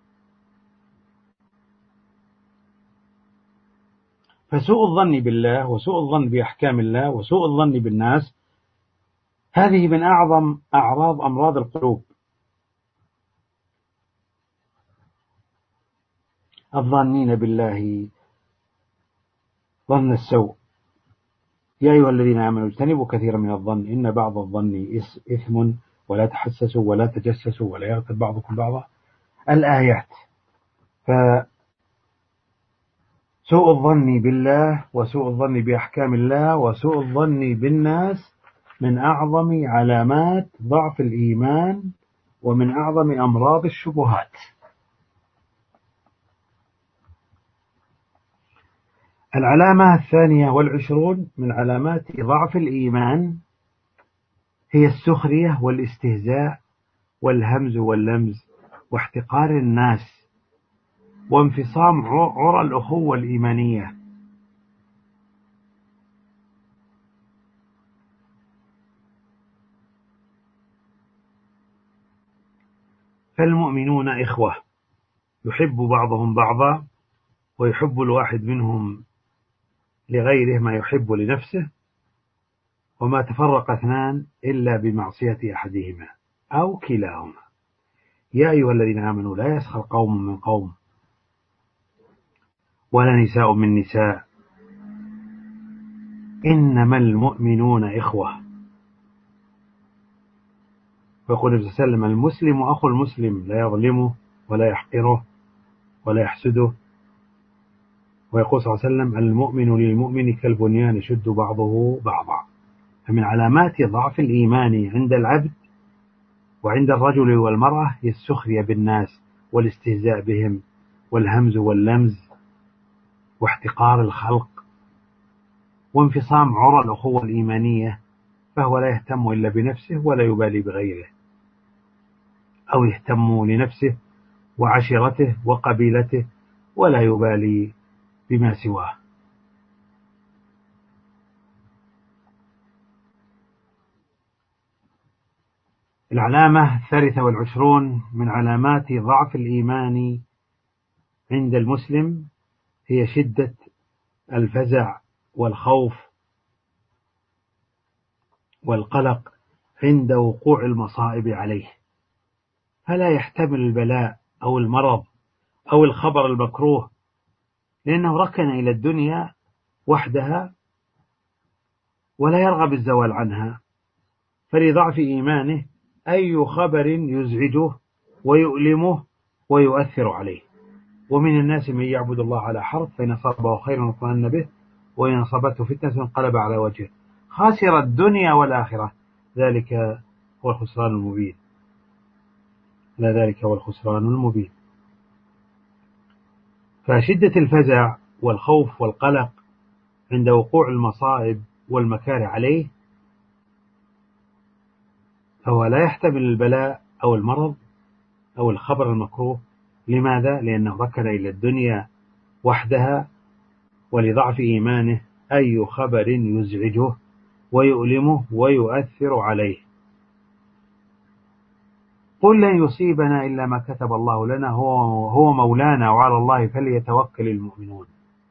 فسوء الظن بالله وسوء الظن بأحكام الله وسوء الظن بالناس هذه من أعظم أعراض أمراض القلوب. الظانين بالله ظن السوء. يا أيها الذين آمنوا اجتنبوا كثيرا من الظن إن بعض الظن إثم ولا تحسسوا ولا تجسسوا ولا يغتب بعضكم بعضا، الآيات. فسوء الظن بالله وسوء الظن بأحكام الله وسوء الظن بالناس من أعظم علامات ضعف الإيمان ومن أعظم أمراض الشبهات. العلامة الثانية والعشرون من علامات ضعف الإيمان هي السخرية والاستهزاء والهمز واللمز واحتقار الناس وانفصام عرى الأخوة الإيمانية. فالمؤمنون إخوة يحب بعضهم بعضا ويحب الواحد منهم لغيره ما يحب لنفسه، وما تفرق اثنان إلا بمعصية أحدهما أو كلاهما. يا أيها الذين آمنوا لا يسخر قوم من قوم ولا نساء من نساء إنما المؤمنون إخوة. ويقول النبي صلى الله عليه وسلم: المسلم أخو المسلم لا يظلمه ولا يحقره ولا يحسده. ويقول صلى الله عليه وسلم: المؤمن للمؤمن كالبنيان يشد بعضه بعضا. فمن علامات ضعف الإيمان عند العبد وعند الرجل والمرأة هي السخرية بالناس والاستهزاء بهم والهمز واللمز واحتقار الخلق وانفصام عرى الأخوة الإيمانية، فهو لا يهتم إلا بنفسه ولا يبالي بغيره، أو يهتم لنفسه وعشيرته وقبيلته ولا يبالي بما سواه. العلامة الثالثة والعشرون من علامات ضعف الإيمان عند المسلم هي شدة الفزع والخوف والقلق عند وقوع المصائب عليه، فلا يحتمل البلاء أو المرض أو الخبر المكروه، لأنه ركن إلى الدنيا وحدها ولا يرغب الزوال عنها. فلضعف إيمانه أي خبر يزعجه ويؤلمه ويؤثر عليه. ومن الناس من يعبد الله على حرف فإن أصابه خير اطمأن به وإن أصابته فتنة انقلب على وجهه خاسر الدنيا والآخرة ذلك هو الخسران المبين. لا ذلك هو الخسران المبين. فشدة الفزع والخوف والقلق عند وقوع المصائب والمكاره عليه، فهو لا يحتمل البلاء أو المرض أو الخبر المكروه. لماذا؟ لأنه ركن إلى الدنيا وحدها، ولضعف إيمانه أي خبر يزعجه ويؤلمه ويؤثر عليه. قل لن يصيبنا إلا ما كتب الله لنا هو, هو مولانا وعلى الله فليتوكل المؤمنون.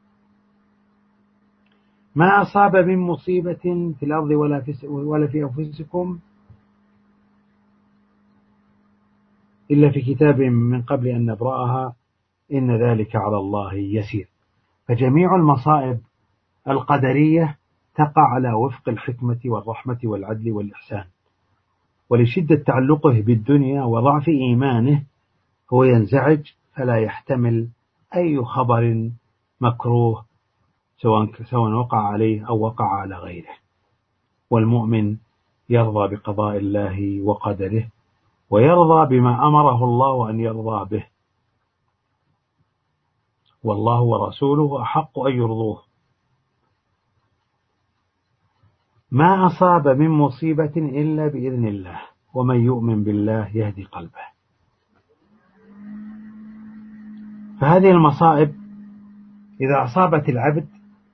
ما أصاب من مصيبة في الأرض ولا في, ولا في أنفسكم إلا في كتاب من قبل أن نبرأها إن ذلك على الله يسير. فجميع المصائب القدرية تقع على وفق الحكمة والرحمة والعدل والإحسان، ولشدة تعلقه بالدنيا وضعف إيمانه هو ينزعج فلا يحتمل أي خبر مكروه سواء وقع عليه أو وقع على غيره. والمؤمن يرضى بقضاء الله وقدره ويرضى بما أمره الله أن يرضى به، والله ورسوله أحق أن يرضوه. ما أصاب من مصيبة إلا بإذن الله، ومن يؤمن بالله يهدي قلبه. فهذه المصائب إذا أصابت العبد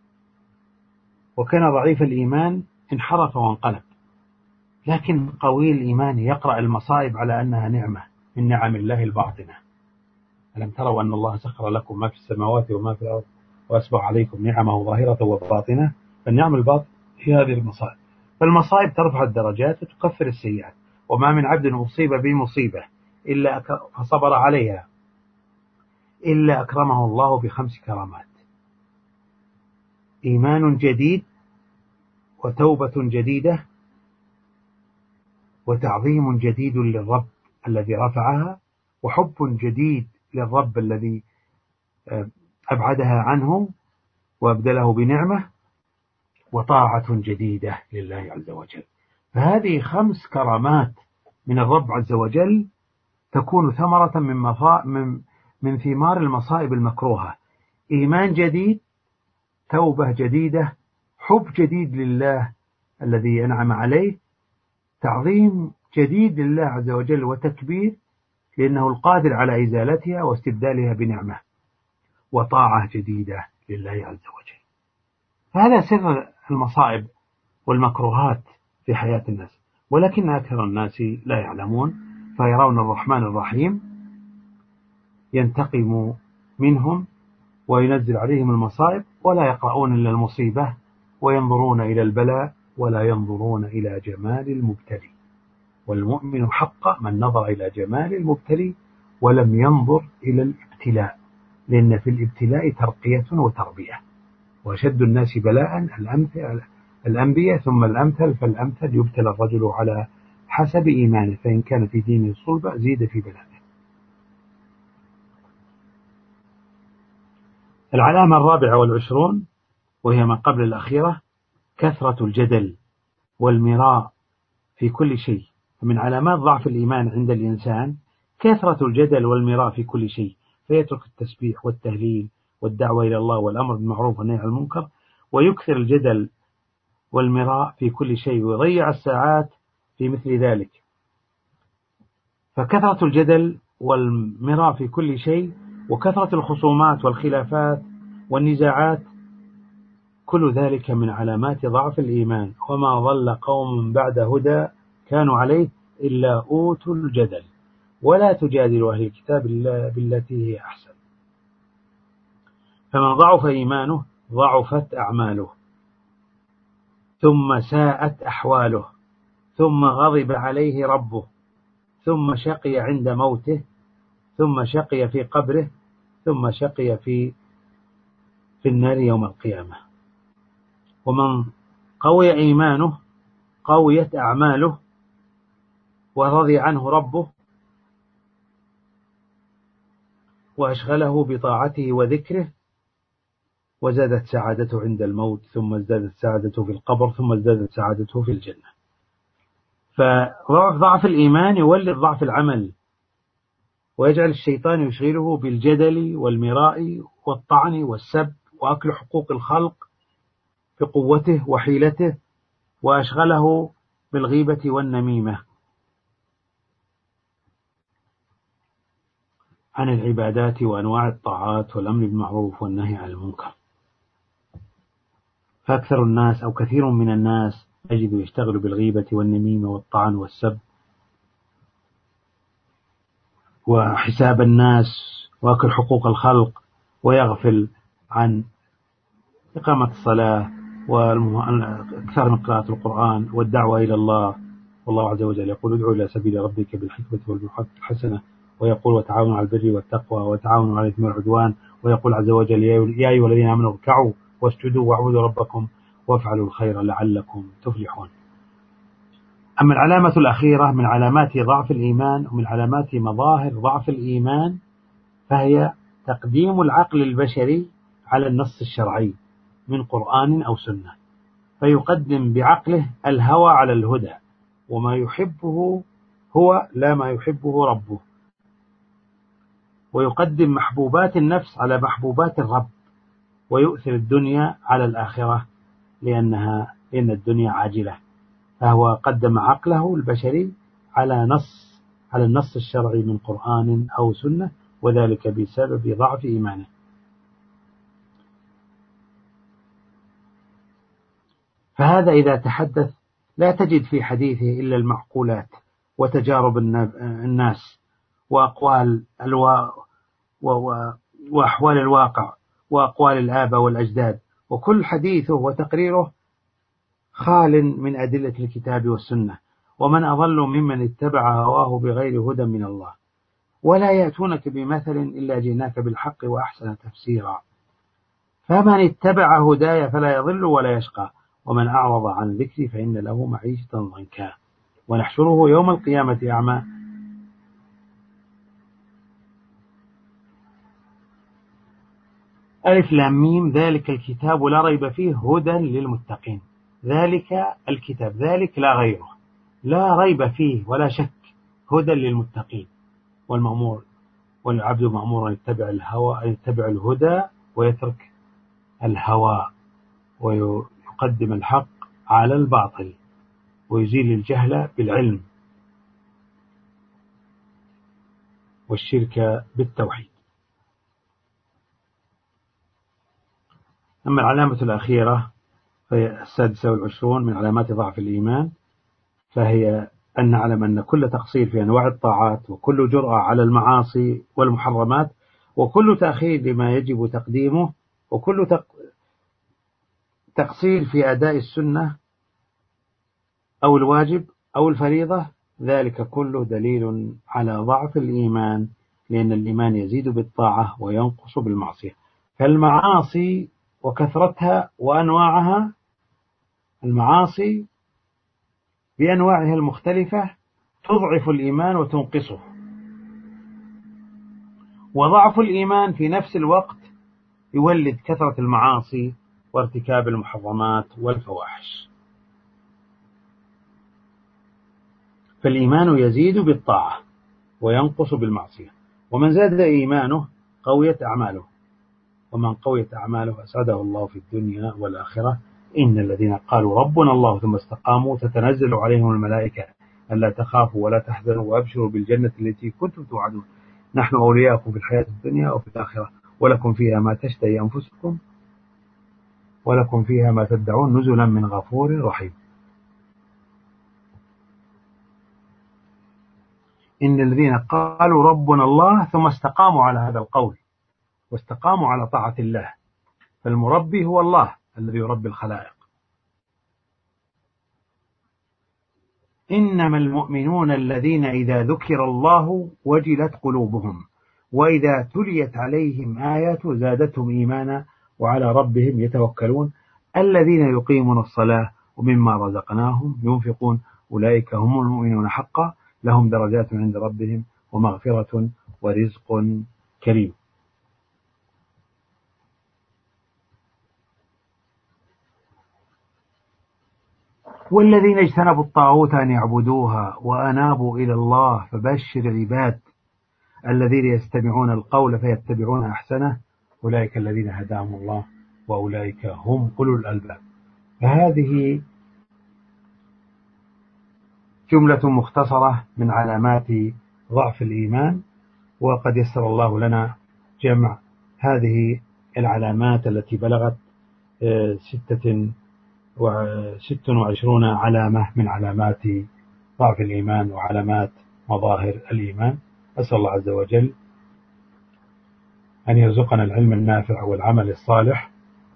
وكان ضعيف الإيمان انحرف وانقلب، لكن قوي الإيمان يقرأ المصائب على أنها نعمة من نعم الله الباطنة. ألم تروا أن الله سخر لكم ما في السماوات وما في الأرض وأسبغ عليكم نعمه ظاهرة وباطنة؟ فالنعم الباطنة هي هذه المصائب. فالمصائب ترفع الدرجات وتكفر السيئات، وما من عبد أصيب بمصيبة إلا فصبر عليها إلا أكرمه الله بخمس كرامات: إيمان جديد، وتوبة جديدة، وتعظيم جديد للرب الذي رفعها، وحب جديد للرب الذي أبعدها عنه وأبدله بنعمة، وطاعة جديدة لله عز وجل. فهذه خمس كرامات من الرب عز وجل تكون ثمرة من, مفا... من... من ثمار المصائب المكروهة: إيمان جديد، توبة جديدة، حب جديد لله الذي أنعم عليه، تعظيم جديد لله عز وجل وتكبير لأنه القادر على إزالتها واستبدالها بنعمة، وطاعة جديدة لله عز وجل. فهذا سر المصائب والمكروهات في حياة الناس، ولكن أكثر الناس لا يعلمون، فيرون الرحمن الرحيم ينتقم منهم وينزل عليهم المصائب، ولا يقرؤون إلا المصيبة وينظرون إلى البلاء ولا ينظرون إلى جمال المبتلي. والمؤمن حق من نظر إلى جمال المبتلي ولم ينظر إلى الابتلاء، لأن في الابتلاء ترقية وتربية، وأشد الناس بلاء الأنبياء ثم الأمثل فالأمثل، يبتلى الرجل على حسب إيمانه، فإن كان في دينه صلبة زيد في بلائه. العلامة الرابعة والعشرون وهي ما قبل الأخيرة: كثرة الجدل والمراء في كل شيء. فمن علامات ضعف الإيمان عند الإنسان كثرة الجدل والمراء في كل شيء، فيترك التسبيح والتهليل والدعوة إلى الله والأمر بالمعروف والنهي عن المنكر، ويكثر الجدل والمراء في كل شيء، ويضيع الساعات في مثل ذلك. فكثرة الجدل والمراء في كل شيء وكثرة الخصومات والخلافات والنزاعات كل ذلك من علامات ضعف الإيمان. وما ضل قوم بعد هدى كانوا عليه إلا أوتوا الجدل ولا تجادلوا أهل الكتاب إلا بالتي هي أحسن. فمن ضعف إيمانه ضعفت أعماله، ثم ساءت أحواله، ثم غضب عليه ربه، ثم شقي عند موته، ثم شقي في قبره، ثم شقي في في النار يوم القيامة. ومن قوي إيمانه قويت أعماله ورضي عنه ربه وأشغله بطاعته وذكره، وزادت سعادته عند الموت، ثم ازدادت سعادته في القبر، ثم ازدادت سعادته في الجنة. فضعف الإيمان يولد ضعف العمل، ويجعل الشيطان يشغله بالجدل والمراء والطعن والسب وأكل حقوق الخلق بقوته وحيلته، وأشغله بالغيبة والنميمة عن العبادات وأنواع الطاعات والأمر بالمعروف والنهي عن المنكر. فأكثر الناس أو كثير من الناس يجد يشتغل بالغيبة والنميمة والطعن والسب وحساب الناس وأكل حقوق الخلق، ويغفل عن إقامة الصلاة والأكثر من قراءة القرآن والدعوة إلى الله. والله عز وجل يقول: ادعو إلى سبيل ربك بالحكمة والموعظة الحسنة ويقول وتعاونوا على البر والتقوى وتعاونوا على الإثم والعدوان، ويقول عز وجل يا أيها الذين آمنوا اركعوا واسجدوا واعبدوا ربكم وافعلوا الخير لعلكم تفلحون. أما العلامة الأخيرة من علامات ضعف الإيمان ومن علامات مظاهر ضعف الإيمان فهي تقديم العقل البشري على النص الشرعي من قرآن أو سنة، فيقدم بعقله الهوى على الهدى، وما يحبه هو لا ما يحبه ربه، ويقدم محبوبات النفس على محبوبات الرب، ويؤثر الدنيا على الآخرة لأنها لأن الدنيا عاجلة، فهو قدم عقله البشري على نص على النص الشرعي من قرآن أو سنة، وذلك بسبب ضعف إيمانه. فهذا إذا تحدث لا تجد في حديثه إلا المعقولات وتجارب الناس وأقوال الوا... وأحوال الواقع وأقوال الآباء والأجداد، وكل حديثه وتقريره خال من أدلة الكتاب والسنة، ومن أضل ممن اتبع هواه بغير هدى من الله، ولا يأتونك بمثل إلا جئناك بالحق وأحسن تفسيرا، فمن اتبع هداي فلا يضل ولا يشقى، ومن أعرض عن ذكري فإن له معيشة ضنكا ونحشره يوم القيامة أعمى. ألف لام ميم ذلك الكتاب لا ريب فيه هدى للمتقين. ذلك الكتاب، ذلك لا غيره، لا ريب فيه ولا شك، هدى للمتقين. والمأمور والعبد مأمور أن يتبع الهوى أن يتبع الهدى ويترك الهوى، ويقدم الحق على الباطل، ويزيل الجهل بالعلم والشرك بالتوحيد. أما العلامة الأخيرة فهي السادسة والعشرون من علامات ضعف الإيمان، فهي أن نعلم أن كل تقصير في أنواع الطاعات، وكل جرأة على المعاصي والمحرمات، وكل تأخير لما يجب تقديمه، وكل تقصير في أداء السنة أو الواجب أو الفريضة، ذلك كله دليل على ضعف الإيمان، لأن الإيمان يزيد بالطاعة وينقص بالمعصية. فالمعاصي وكثرتها وأنواعها، المعاصي بأنواعها المختلفة تضعف الإيمان وتنقصه، وضعف الإيمان في نفس الوقت يولد كثرة المعاصي وارتكاب المحرمات والفواحش. فالإيمان يزيد بالطاعة وينقص بالمعصية، ومن زاد إيمانه قويت أعماله، ومن قويت أعماله أسعده الله في الدنيا والآخرة. إن الذين قالوا ربنا الله ثم استقاموا تتنزل عليهم الملائكة ألا تخافوا ولا تحزنوا وأبشروا بالجنة التي كنتم توعدون نحن أولياءكم في الحياة الدنيا وفي الآخرة ولكم فيها ما تشتهي أنفسكم ولكم فيها ما تدعون نزلا من غفور رحيم. إن الذين قالوا ربنا الله ثم استقاموا على هذا القول واستقاموا على طاعة الله، فالمربي هو الله الذي يربي الخلائق. إنما المؤمنون الذين إذا ذكر الله وجلت قلوبهم وإذا تليت عليهم آيات زادتهم إيمانا وعلى ربهم يتوكلون الذين يقيمون الصلاة ومما رزقناهم ينفقون أولئك هم المؤمنون حقا لهم درجات عند ربهم ومغفرة ورزق كريم. والذين اجتنبوا الطاغوت أن يعبدوها وأنابوا إلى الله فبشر العباد الذين يستمعون القول فيتبعون أحسنه أولئك الذين هداهم الله وأولئك هم أولو الألباب. فهذه جملة مختصرة من علامات ضعف الإيمان، وقد يسر الله لنا جمع هذه العلامات التي بلغت ستة وست وعشرون علامة من علامات ضعف الإيمان وعلامات مظاهر الإيمان. أسأل الله عز وجل أن يرزقنا العلم النافع والعمل الصالح.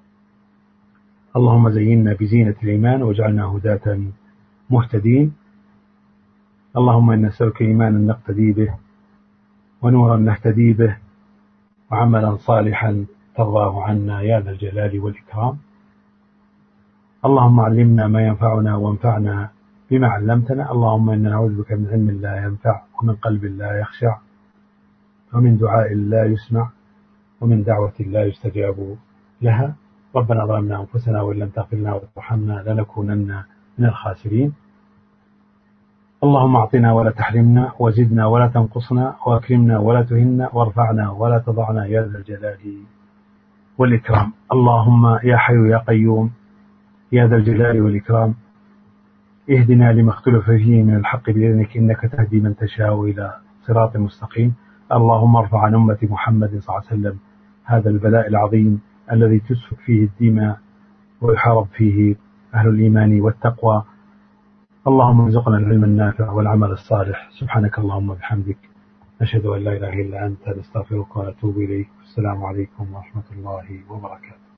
اللهم زينا بزينة الإيمان واجعلنا هداة مهتدين. اللهم إنا نسألك إيمانا نقتدي به ونورا نهتدي به، وعملا صالحا ترضاه عنا يا ذا الجلال والإكرام. اللهم علمنا ما ينفعنا وانفعنا بما علمتنا. اللهم إنا نعوذ بك من علم لا ينفع، ومن قلب لا يخشع، ومن دعاء لا يسمع، ومن دعوة لا يستجاب لها. ربنا ظلمنا أنفسنا وإن لم تغفر لنا وترحمنا لنكونن من الخاسرين. اللهم أعطنا ولا تحرمنا، وزدنا ولا تنقصنا، وأكرمنا ولا تهنا، وارفعنا ولا تضعنا يا ذا الجلال والإكرام. اللهم يا حي يا قيوم يا ذا الجلال والإكرام، اهدنا لما اختلف فيه من الحق بإذنك، إنك تهدي من تشاء إلى صراط مستقيم. اللهم ارفع عن أمة محمد صلى الله عليه وسلم هذا البلاء العظيم الذي تسفك فيه الدماء ويحارب فيه أهل الإيمان والتقوى. اللهم ارزقنا العلم النافع والعمل الصالح. سبحانك اللهم وبحمدك، نشهد أن لا إله إلا أنت، نستغفرك ونتوب إليك. السلام عليكم ورحمة الله وبركاته.